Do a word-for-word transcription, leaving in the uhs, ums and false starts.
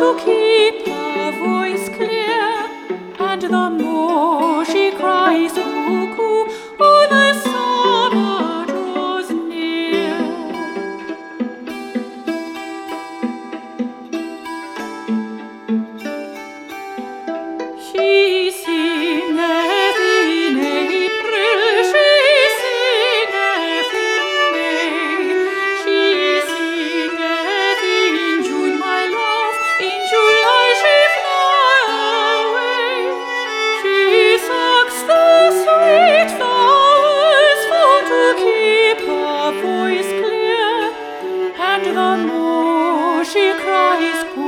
to keep her voice clear, and the more she cries cuckoo, oh, the summer draws near. She singeth in April, she singeth in May, she singeth in June, my love, in July she fly away. She sucks the sweet flowers for to keep her voice clear, and the more she cries